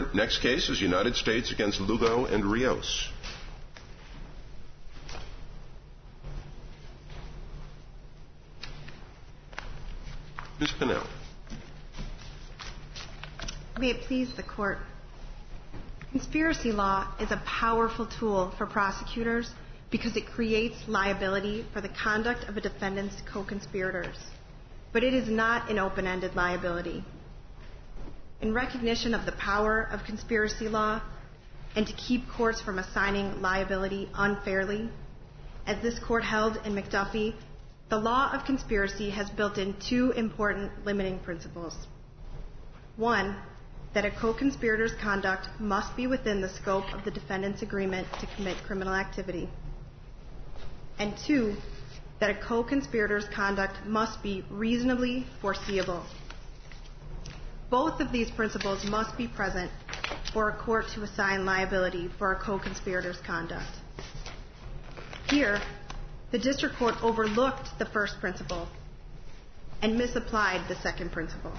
next case is United States against Lugo and Rios. Ms. Pinnell. May it please the Court. Conspiracy law is a powerful tool for prosecutors because it creates liability for the conduct of a defendant's co-conspirators. But it is not an open-ended liability. In recognition of the power of conspiracy law and to keep courts from assigning liability unfairly, as this Court held in McDuffie, the law of conspiracy has built in two important limiting principles. One, that a co-conspirator's conduct must be within the scope of the defendant's agreement to commit criminal activity. And two, that a co-conspirator's conduct must be reasonably foreseeable. Both of these principles must be present for a court to assign liability for a co-conspirator's conduct. Here, the district court overlooked the first principle and misapplied the second principle.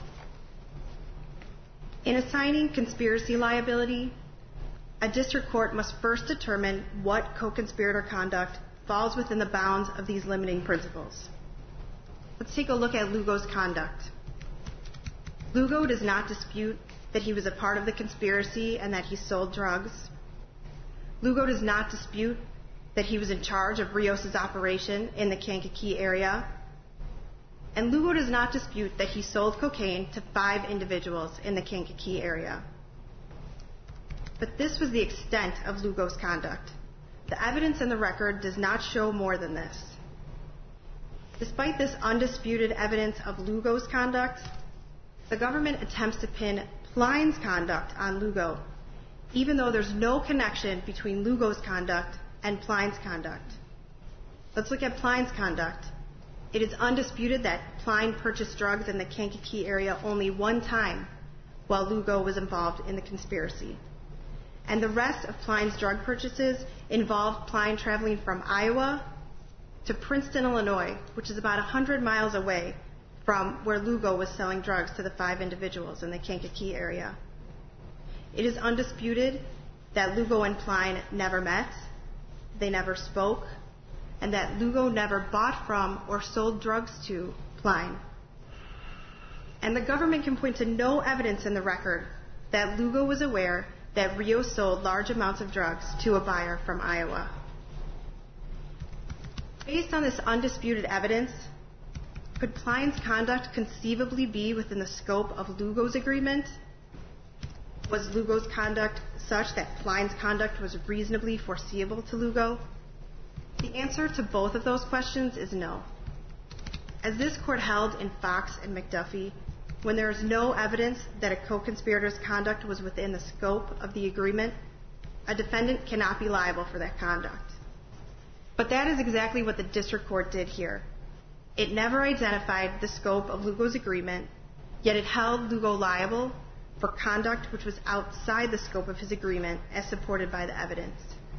In assigning conspiracy liability, a district court must first determine what co-conspirator conduct falls within the bounds of these limiting principles. Let's take a look at Lugo's conduct. Lugo does not dispute that he was a part of the conspiracy and that he sold drugs. Lugo does not dispute that he was in charge of Rios' operation in the Kankakee area. And Lugo does not dispute that he sold cocaine to 5 individuals in the Kankakee area. But this was the extent of Lugo's conduct. The evidence in the record does not show more than this. Despite this undisputed evidence of Lugo's conduct, the government attempts to pin Pline's conduct on Lugo, even though there's no connection between Lugo's conduct and Pline's conduct. Let's look at Pline's conduct. It is undisputed that Pline purchased drugs in the Kankakee area only one time while Lugo was involved in the conspiracy. And the rest of Pline's drug purchases involved Pline traveling from Iowa to Princeton, Illinois, which is about 100 miles away from where Lugo was selling drugs to the 5 individuals in the Kankakee area. It is undisputed that Lugo and Pline never met, they never spoke, and that Lugo never bought from or sold drugs to Pline. And the government can point to no evidence in the record that Lugo was aware that Rios sold large amounts of drugs to a buyer from Iowa. Based on this undisputed evidence, could Pline's conduct conceivably be within the scope of Lugo's agreement? Was Lugo's conduct such that Pline's conduct was reasonably foreseeable to Lugo? The answer to both of those questions is no. As this court held in Fox and McDuffie, when there is no evidence that a co-conspirator's conduct was within the scope of the agreement, a defendant cannot be liable for that conduct. But that is exactly what the district court did here. It never identified the scope of Lugo's agreement, yet it held Lugo liable for conduct which was outside the scope of his agreement as supported by the evidence.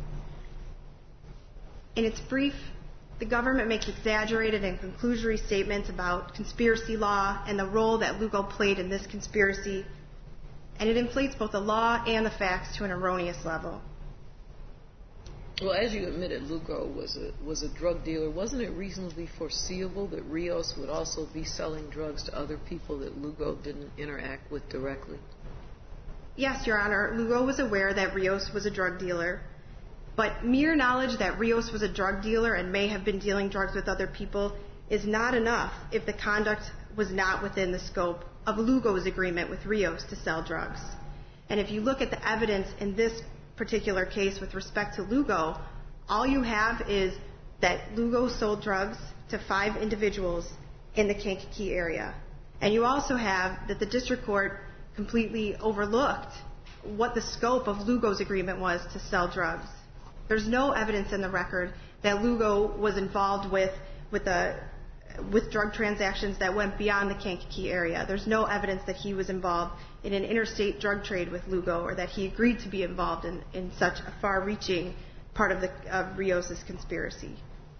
In its brief, the government makes exaggerated and conclusory statements about conspiracy law and the role that Lugo played in this conspiracy, and it inflates both the law and the facts to an erroneous level. Well, as you admitted, Lugo was a drug dealer. Wasn't it reasonably foreseeable that Rios would also be selling drugs to other people that Lugo didn't interact with directly? Yes, Your Honor. Lugo was aware that Rios was a drug dealer, but mere knowledge that Rios was a drug dealer and may have been dealing drugs with other people is not enough if the conduct was not within the scope of Lugo's agreement with Rios to sell drugs. And if you look at the evidence in this particular case with respect to Lugo, all you have is that Lugo sold drugs to 5 individuals in the Kankakee area. And you also have that the district court completely overlooked what the scope of Lugo's agreement was to sell drugs. There's no evidence in the record that Lugo was involved with drug transactions that went beyond the Kankakee area. There's no evidence that he was involved in an interstate drug trade with Lugo or that he agreed to be involved in such a far-reaching part of Rios' conspiracy.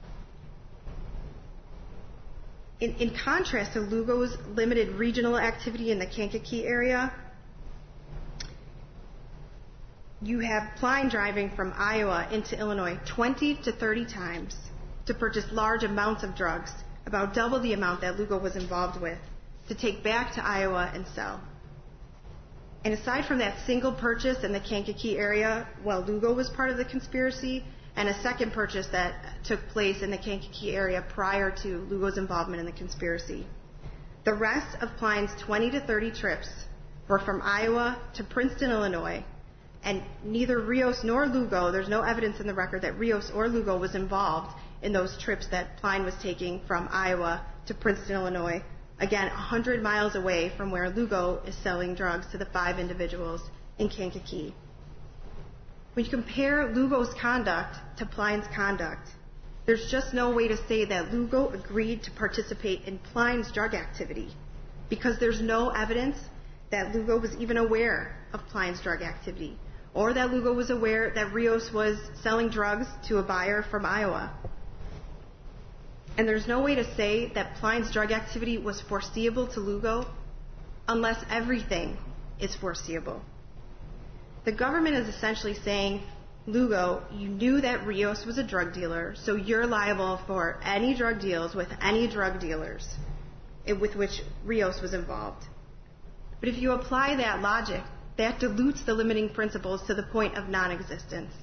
In contrast to Lugo's limited regional activity in the Kankakee area, you have Pline driving from Iowa into Illinois 20 to 30 times to purchase large amounts of drugs, about double the amount that Lugo was involved with, to take back to Iowa and sell. And aside from that single purchase in the Kankakee area while Lugo was part of the conspiracy, and a second purchase that took place in the Kankakee area prior to Lugo's involvement in the conspiracy, the rest of Pline's 20 to 30 trips were from Iowa to Princeton, Illinois, and neither Rios nor Lugo, there's no evidence in the record that Rios or Lugo was involved in those trips that Pline was taking from Iowa to Princeton, Illinois, again, 100 miles away from where Lugo is selling drugs to the 5 individuals in Kankakee. When you compare Lugo's conduct to Pline's conduct, there's just no way to say that Lugo agreed to participate in Pline's drug activity, because there's no evidence that Lugo was even aware of Pline's drug activity, or that Lugo was aware that Rios was selling drugs to a buyer from Iowa. And there's no way to say that Pline's drug activity was foreseeable to Lugo unless everything is foreseeable. The government is essentially saying, Lugo, you knew that Rios was a drug dealer, so you're liable for any drug deals with any drug dealers with which Rios was involved. But if you apply that logic, that dilutes the limiting principles to the point of non-existence.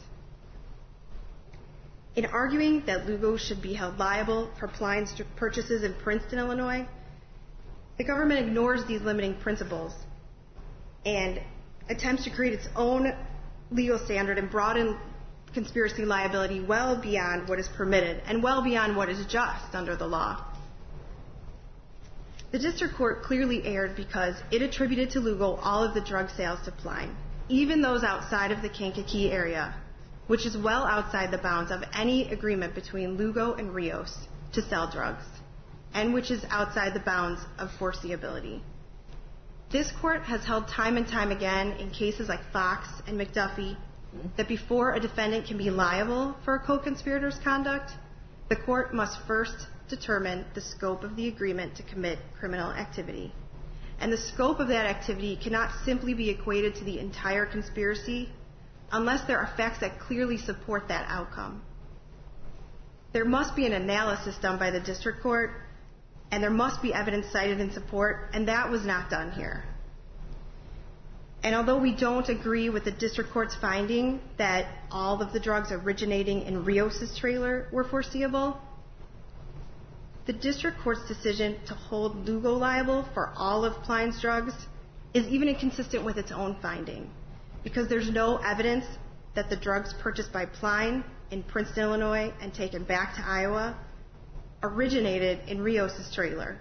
In arguing that Lugo should be held liable for Pline's purchases in Princeton, Illinois, the government ignores these limiting principles and attempts to create its own legal standard and broaden conspiracy liability well beyond what is permitted and well beyond what is just under the law. The district court clearly erred because it attributed to Lugo all of the drug sales to Pline, even those outside of the Kankakee area, which is well outside the bounds of any agreement between Lugo and Rios to sell drugs, and which is outside the bounds of foreseeability. This court has held time and time again in cases like Fox and McDuffie that before a defendant can be liable for a co-conspirator's conduct, the court must first determine the scope of the agreement to commit criminal activity. And the scope of that activity cannot simply be equated to the entire conspiracy unless there are facts that clearly support that outcome. There must be an analysis done by the district court, and there must be evidence cited in support, and that was not done here. And although we don't agree with the district court's finding that all of the drugs originating in Rios' trailer were foreseeable, the district court's decision to hold Lugo liable for all of Pline's drugs is even inconsistent with its own finding, because there's no evidence that the drugs purchased by Pline in Princeton, Illinois, and taken back to Iowa originated in Rios' trailer.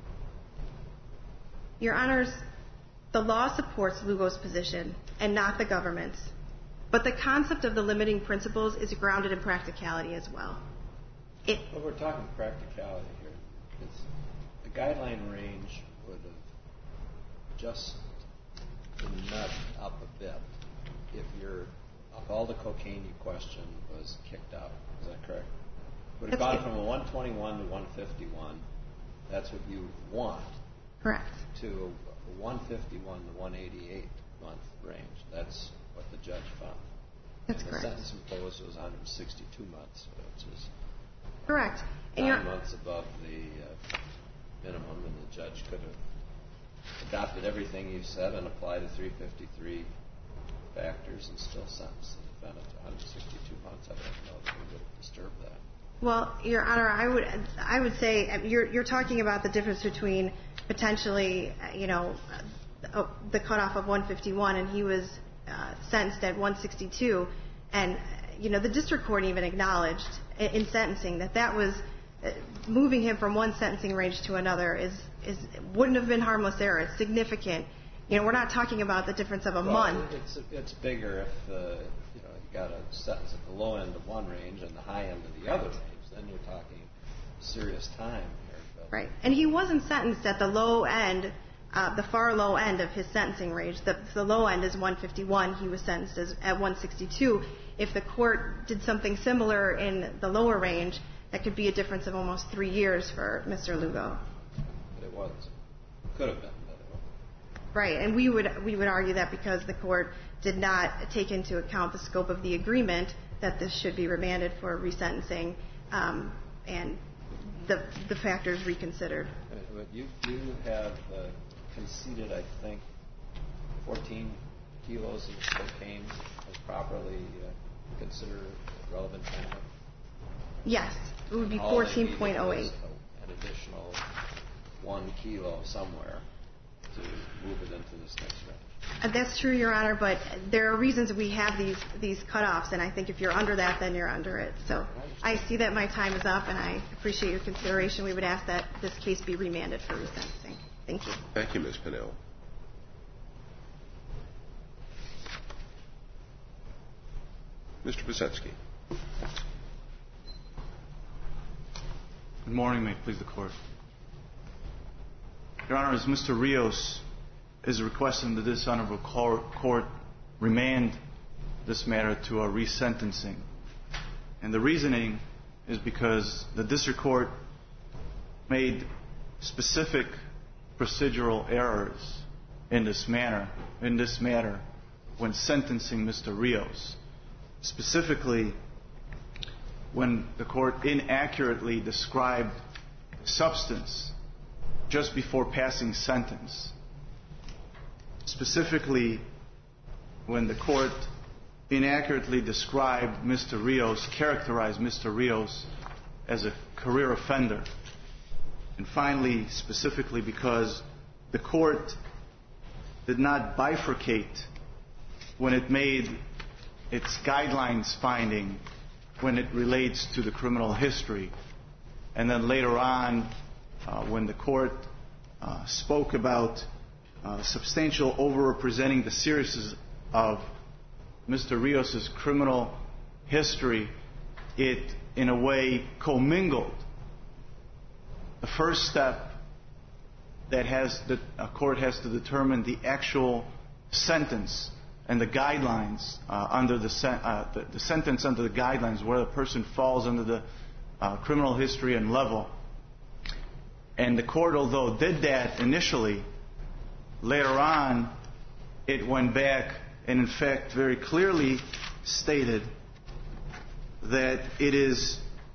Your Honors, the law supports Lugo's position and not the government's, but the concept of the limiting principles is grounded in practicality as well. Well, we're talking practicality here. The guideline range would have just been nudged up a bit if all the cocaine you questioned was kicked out. Is that correct? Would have gone from a 121 to 151. That's what you want. Correct. To a 151 to 188 month range. That's what the judge found. That's and correct. The sentence imposed was 162 months, which is Correct. 9 months above the minimum, and the judge could have adopted everything you said and applied the 353 factors and still sentenced the defendant to 162 months. I don't know if we would have disturbed that. Well, Your Honor, I would say you're talking about the difference between potentially, the cutoff of 151, and he was sentenced at 162, and the district court even acknowledged in sentencing that was moving him from one sentencing range to another wouldn't have been harmless error. It's significant. We're not talking about the difference of a month. It's bigger if you got a sentence at the low end of one range and the high end of the other range. Then you're talking serious time here. Right, and he wasn't sentenced at the low end, the far low end of his sentencing range. The low end is 151. He was sentenced at 162. If the court did something similar in the lower range, that could be a difference of almost 3 years for Mr. Lugo. But it could have been. Right, and we would argue that because the court did not take into account the scope of the agreement that this should be remanded for resentencing and the factors reconsidered. But you have conceded, I think, 14 kilos of cocaine was properly considered relevant conduct? Yes, it would be All they 14.08. needed was an additional 1 kilo somewhere to move it into this next range. That's true, Your Honor, but there are reasons we have these cutoffs, and I think if you're under that, then you're under it. So I see that my time is up, and I appreciate your consideration. We would ask that this case be remanded for resentencing. Thank you. Thank you, Ms. Pinnell. Mr. Pisetsky. Good morning. May it please the Court. Your Honor, as Mr. Rios is requesting that this honorable court remand this matter to a resentencing. And the reasoning is because the district court made specific procedural errors in this matter when sentencing Mr. Rios. Specifically, when the court inaccurately described substance just before passing sentence. Specifically, when the court inaccurately described Mr. Rios, characterized Mr. Rios as a career offender. And finally, specifically because the court did not bifurcate when it made its guidelines finding when it relates to the criminal history. And then later on, when the court spoke about substantial overrepresenting the seriousness of Mr. Rios' criminal history, it in a way commingled the first step that a court has to determine the actual sentence and the guidelines under the sentence under the guidelines where the person falls under the criminal history and level. And the court, although did that initially, later on it went back and in fact very clearly stated that it is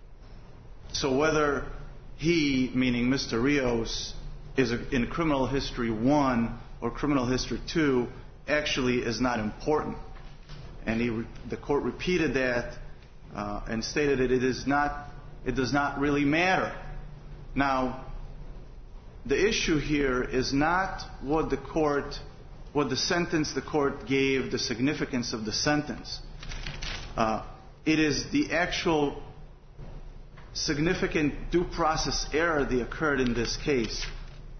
so whether he, meaning Mr. Rios, is in criminal history 1 or criminal history 2 actually is not important. And the court repeated that and stated that it does not really matter. Now, the issue here is not what the sentence the court gave, the significance of the sentence. It is the actual significant due process error that occurred in this case.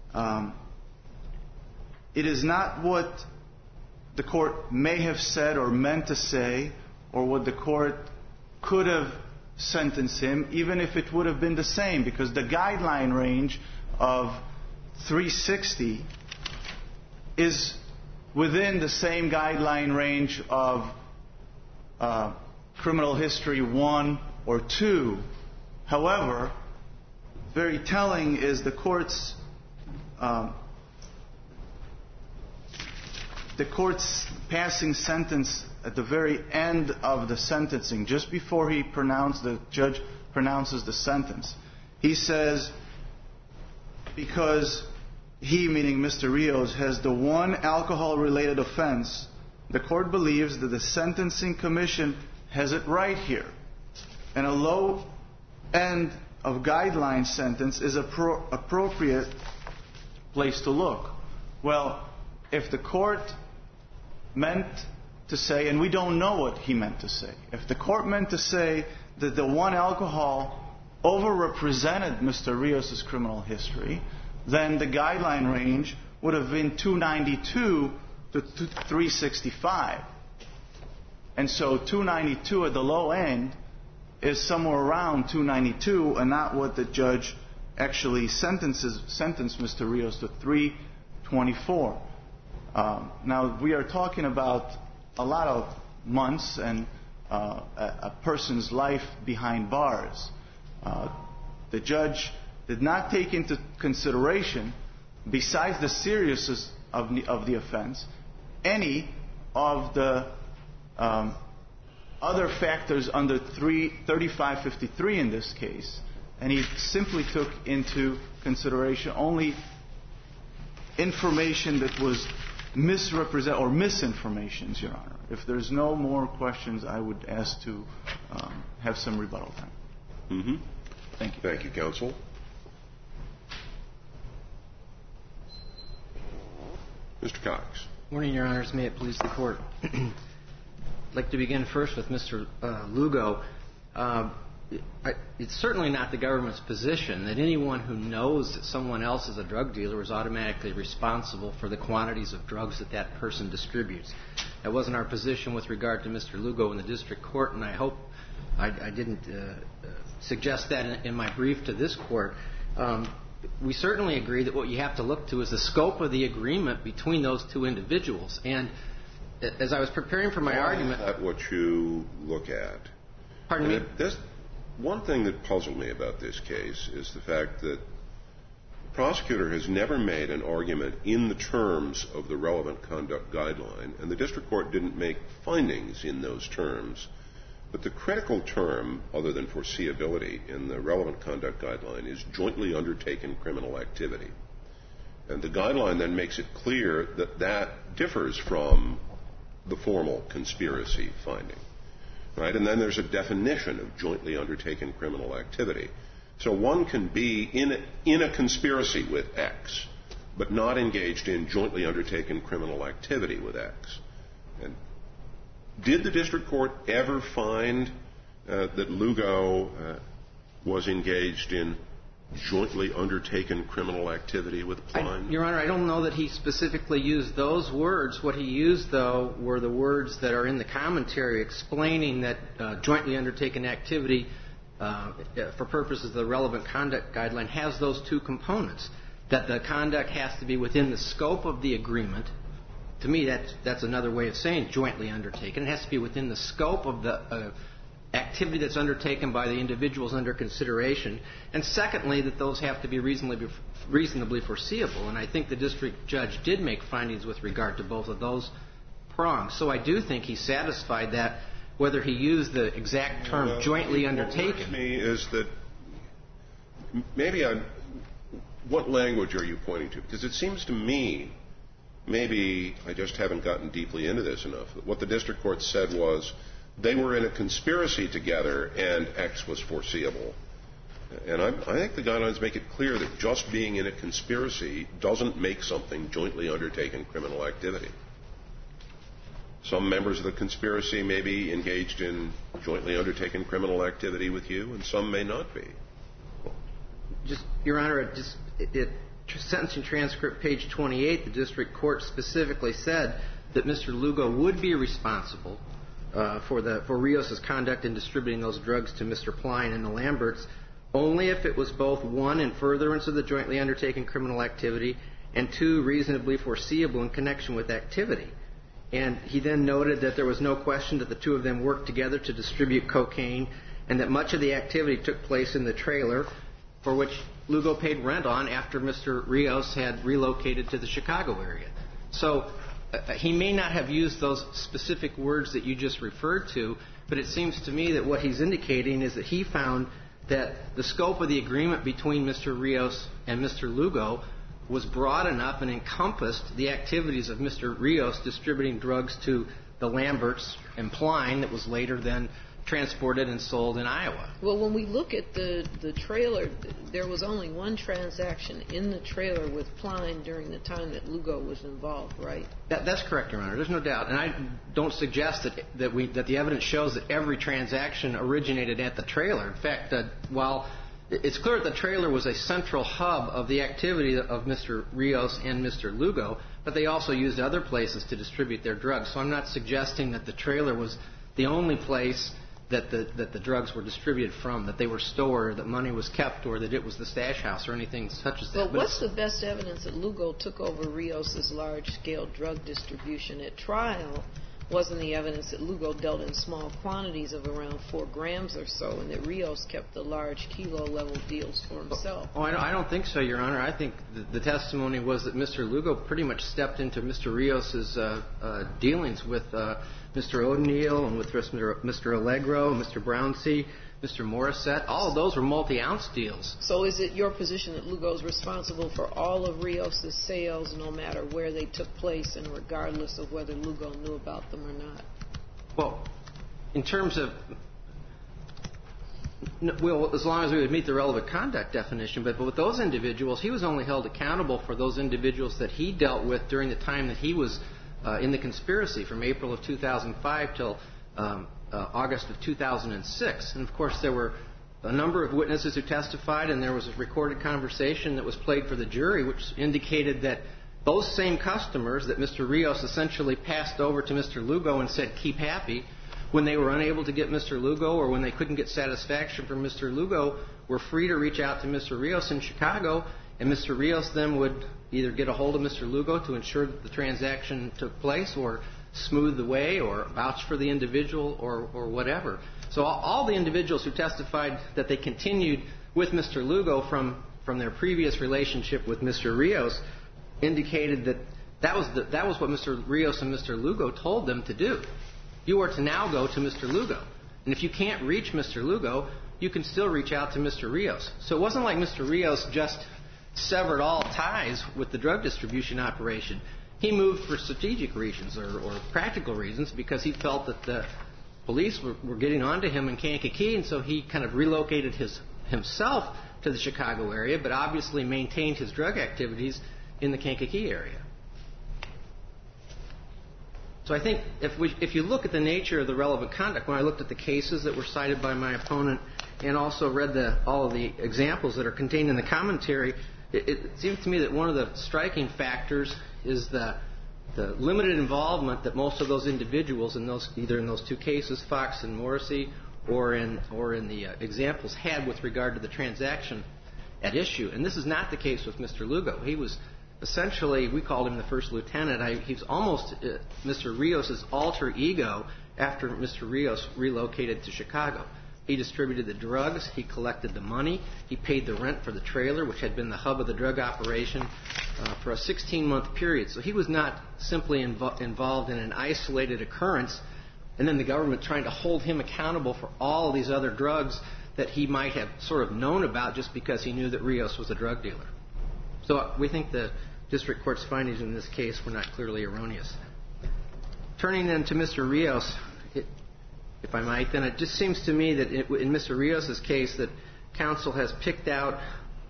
It is not what the court may have said or meant to say, or what the court could have sentenced him, even if it would have been the same, because the guideline range of 360 is within the same guideline range of criminal history 1 or 2. However, very telling is the court's passing sentence at the very end of the sentencing, just before the judge pronounces the sentence. He says, because he, meaning Mr. Rios, has the one alcohol-related offense, the court believes that the sentencing commission has it right here. And a low end of guideline sentence is appropriate place to look. Well, if the court meant to say, and we don't know what he meant to say, if the court meant to say that the one alcohol overrepresented Mr. Rios' criminal history, then the guideline range would have been 292 to 365. And so 292 at the low end is somewhere around 292 and not what the judge actually sentenced Mr. Rios to 324. Now, we are talking about a lot of months and a person's life behind bars. The judge did not take into consideration, besides the seriousness of the offense, any of the other factors under 3553 in this case, and he simply took into consideration only information that was misrepresented or misinformation, Your Honor. If there's no more questions, I would ask to have some rebuttal time. Mm-hmm. Thank you. Thank you, counsel. Mr. Cox. Morning, Your Honors. May it please the Court. I'd like to begin first with Mr. Lugo. It's certainly not the government's position that anyone who knows that someone else is a drug dealer is automatically responsible for the quantities of drugs that that person distributes. That wasn't our position with regard to Mr. Lugo in the district court, and I hope I didn't suggest that in my brief to this Court. We certainly agree that what you have to look to is the scope of the agreement between those two individuals. And as I was preparing for my argument... Is that what you look at? Pardon me? One thing that puzzled me about this case is the fact that the prosecutor has never made an argument in the terms of the relevant conduct guideline, and the district court didn't make findings in those terms. But the critical term, other than foreseeability, in the relevant conduct guideline is jointly undertaken criminal activity. And the guideline then makes it clear that that differs from the formal conspiracy finding. Right? And then there's a definition of jointly undertaken criminal activity. So one can be in a conspiracy with X, but not engaged in jointly undertaken criminal activity with X. And did the district court ever find that Lugo was engaged in jointly undertaken criminal activity with Pline? Your Honor, I don't know that he specifically used those words. What he used, though, were the words that are in the commentary explaining that jointly undertaken activity, for purposes of the relevant conduct guideline, has those two components, that the conduct has to be within the scope of the agreement. To me, that's another way of saying jointly undertaken. It has to be within the scope of the activity that's undertaken by the individuals under consideration. And secondly, that those have to be reasonably foreseeable. And I think the district judge did make findings with regard to both of those prongs. So I do think he satisfied that, whether he used the exact term jointly undertaken. What worries me is that what language are you pointing to? Because it seems to me, maybe I just haven't gotten deeply into this enough. What the district court said was they were in a conspiracy together and X was foreseeable. And I think the guidelines make it clear that just being in a conspiracy doesn't make something jointly undertaken criminal activity. Some members of the conspiracy may be engaged in jointly undertaken criminal activity with you, and some may not be. Your Honor, sentencing transcript page 28, the district court specifically said that Mr. Lugo would be responsible for Rios' conduct in distributing those drugs to Mr. Pline and the Lamberts only if it was both, one, in furtherance of the jointly undertaken criminal activity, and two, reasonably foreseeable in connection with activity. And he then noted that there was no question that the two of them worked together to distribute cocaine, and that much of the activity took place in the trailer for which Lugo paid rent on after Mr. Rios had relocated to the Chicago area. So he may not have used those specific words that you just referred to, but it seems to me that what he's indicating is that he found that the scope of the agreement between Mr. Rios and Mr. Lugo was broad enough and encompassed the activities of Mr. Rios distributing drugs to the Lamberts and Pline that was later then transported and sold in Iowa. Well, when we look at the trailer, there was only one transaction in the trailer with Pline during the time that Lugo was involved, right? That's correct, Your Honor. There's no doubt. And I don't suggest that the evidence shows that every transaction originated at the trailer. In fact, while it's clear that the trailer was a central hub of the activity of Mr. Rios and Mr. Lugo, but they also used other places to distribute their drugs. So I'm not suggesting that the trailer was the only place that the drugs were distributed from, that they were stored, that money was kept, or that it was the stash house or anything such as that. Well, what's the best evidence that Lugo took over Rios' large-scale drug distribution? At trial, wasn't the evidence that Lugo dealt in small quantities of around 4 grams or so, and that Rios kept the large kilo-level deals for himself? Oh, I don't think so, Your Honor. I think the testimony was that Mr. Lugo pretty much stepped into Mr. Rios's dealings with Mr. O'Neill and with Mr. Allegro, Mr. Brownsea, Mr. Morissette. All of those were multi-ounce deals. So is it your position that Lugo is responsible for all of Rios's sales, no matter where they took place and regardless of whether Lugo knew about them or not? Well, in terms of, well, as long as we would meet the relevant conduct definition, but with those individuals, he was only held accountable for those individuals that he dealt with during the time that he was in the conspiracy, from April of 2005 till August of 2006. And, of course, there were a number of witnesses who testified, and there was a recorded conversation that was played for the jury, which indicated that those same customers that Mr. Rios essentially passed over to Mr. Lugo and said, keep happy, when they were unable to get Mr. Lugo or when they couldn't get satisfaction from Mr. Lugo, were free to reach out to Mr. Rios in Chicago, and Mr. Rios then would either get a hold of Mr. Lugo to ensure that the transaction took place or smooth the way or vouch for the individual or whatever. So all the individuals who testified that they continued with Mr. Lugo from their previous relationship with Mr. Rios indicated that that was what Mr. Rios and Mr. Lugo told them to do. You are to now go to Mr. Lugo. And if you can't reach Mr. Lugo, you can still reach out to Mr. Rios. So it wasn't like Mr. Rios just severed all ties with the drug distribution operation. He moved for strategic reasons or practical reasons because he felt that the police were getting onto him in Kankakee, and so he kind of relocated himself to the Chicago area, but obviously maintained his drug activities in the Kankakee area. So I think if you look at the nature of the relevant conduct, when I looked at the cases that were cited by my opponent and also read all of the examples that are contained in the commentary, it seems to me that one of the striking factors is the limited involvement that most of those individuals either in those two cases, Fox and Morrissey, or in the examples had with regard to the transaction at issue. And this is not the case with Mr. Lugo. He was essentially, we called him the first lieutenant. He was almost Mr. Rios' alter ego after Mr. Rios relocated to Chicago. He distributed the drugs. He collected the money. He paid the rent for the trailer, which had been the hub of the drug operation, for a 16-month period. So he was not simply involved in an isolated occurrence and then the government trying to hold him accountable for all these other drugs that he might have sort of known about just because he knew that Rios was a drug dealer. So we think the district court's findings in this case were not clearly erroneous. Turning then to Mr. Rios, if I might, then it just seems to me that in Mr. Rios' case that counsel has picked out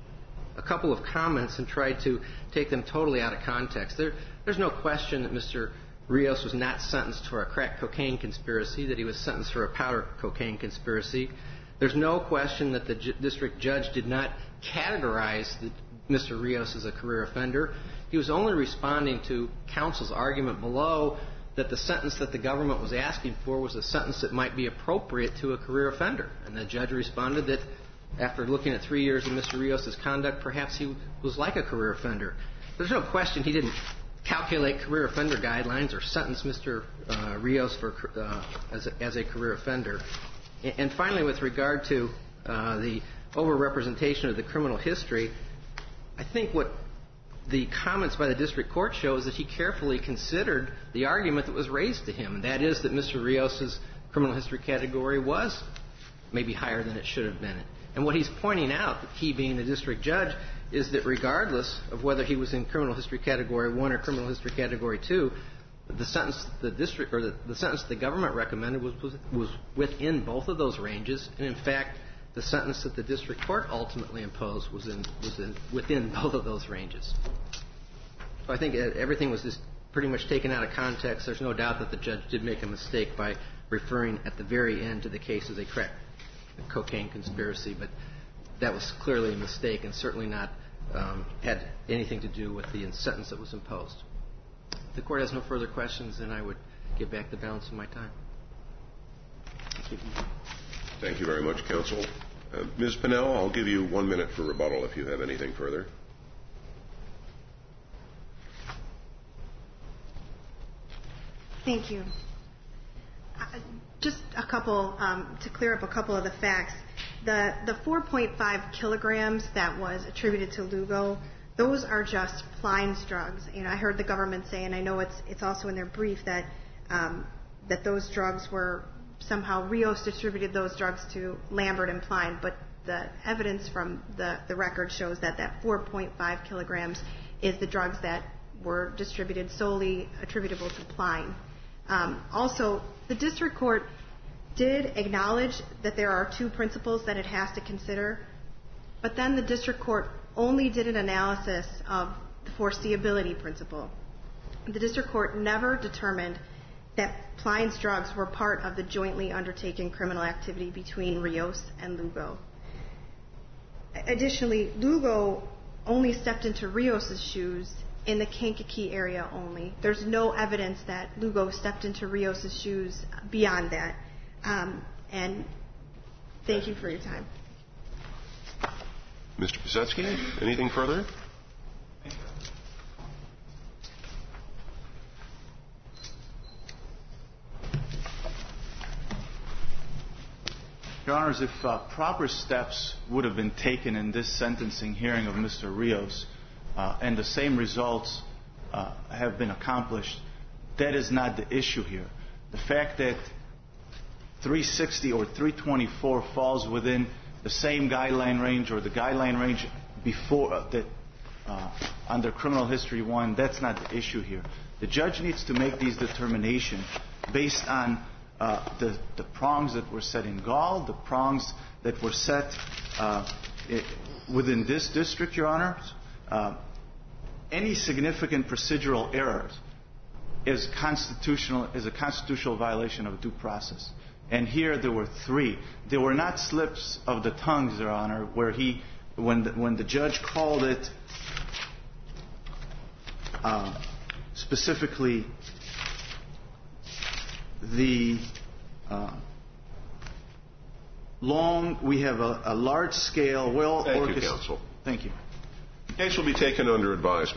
a couple of comments and tried to take them totally out of context. There's no question that Mr. Rios was not sentenced for a crack cocaine conspiracy, that he was sentenced for a powder cocaine conspiracy. There's no question that the district judge did not categorize Mr. Rios as a career offender. He was only responding to counsel's argument below that the sentence that the government was asking for was a sentence that might be appropriate to a career offender. And the judge responded that after looking at 3 years of Mr. Rios' conduct, perhaps he was like a career offender. There's no question he didn't calculate career offender guidelines or sentence Mr. Rios as a career offender. And finally, with regard to the overrepresentation of the criminal history, I think what the comments by the district court show is that he carefully considered the argument that was raised to him, and that is that Mr. Rios' criminal history category was maybe higher than it should have been. And what he's pointing out, he being the district judge, is that regardless of whether he was in criminal history category 1 or criminal history category 2, the sentence the sentence the government recommended was within both of those ranges, and in fact, the sentence that the district court ultimately imposed was within both of those ranges. So I think everything was just pretty much taken out of context. There's no doubt that the judge did make a mistake by referring at the very end to the case as a crack cocaine conspiracy, but that was clearly a mistake and certainly not had anything to do with the sentence that was imposed. If the court has no further questions, then I would give back the balance of my time. Thank you. Thank you very much, counsel. Ms. Pinnell, I'll give you 1 minute for rebuttal if you have anything further. Thank you. a couple, to clear up a couple of the facts. The 4.5 kilograms that was attributed to Lugo, those are just Pline's drugs. I heard the government say, and I know it's also in their brief, that that those drugs were somehow Rios distributed those drugs to Lambert and Pline, but the evidence from the record shows that 4.5 kilograms is the drugs that were distributed solely attributable to Pline. Also, the district court did acknowledge that there are two principles that it has to consider, but then the district court only did an analysis of the foreseeability principle. The district court never determined that Pline's drugs were part of the jointly undertaken criminal activity between Rios and Lugo. Additionally, Lugo only stepped into Rios' shoes in the Kankakee area only. There's no evidence that Lugo stepped into Rios' shoes beyond that. And thank you for your time. Mr. Pisetsky, anything further? Your Honors, if proper steps would have been taken in this sentencing hearing of Mr. Rios and the same results have been accomplished, that is not the issue here. The fact that 360 or 324 falls within the same guideline range or the guideline range before that under Criminal History 1, that's not the issue here. The judge needs to make these determinations based on the prongs that were set in Gall, the prongs that were set within this district, Your Honors. Any significant procedural errors is a constitutional violation of due process. And here there were three. They were not slips of the tongues, Your Honor, where when the judge called it specifically the we have a large scale, well orchestrated. Thank you, counsel. Thank you. The case will be taken under advisement.